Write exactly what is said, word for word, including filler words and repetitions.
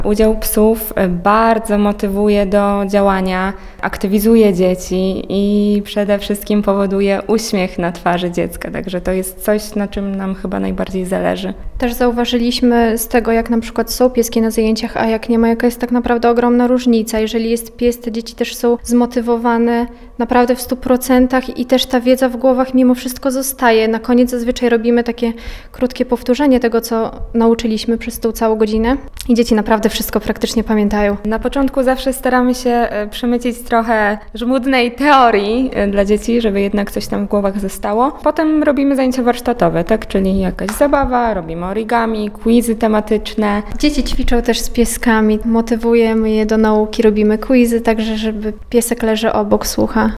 Udział psów bardzo motywuje do działania, aktywizuje dzieci i przede wszystkim powoduje uśmiech na twarzy dziecka, także to jest coś, na czym nam chyba najbardziej zależy. Też zauważyliśmy z tego, jak na przykład są pieski na zajęciach, a jak nie ma, jaka jest tak naprawdę ogromna różnica. Jeżeli jest pies, te dzieci też są zmotywowane naprawdę w stu procentach i też ta wiedza w głowach mimo wszystko zostaje. Na koniec zazwyczaj robimy takie krótkie powtórzenie tego, co nauczyliśmy przez tą całą godzinę i dzieci naprawdę wszystko praktycznie pamiętają. Na początku zawsze staramy się przemycić trochę żmudnej teorii dla dzieci, żeby jednak coś tam w głowach zostało. Potem robimy zajęcia warsztatowe, tak? Czyli jakaś zabawa, robimy origami, quizy tematyczne. Dzieci ćwiczą też z pieskami, motywujemy je do nauki, robimy quizy, także żeby piesek leży obok, słucha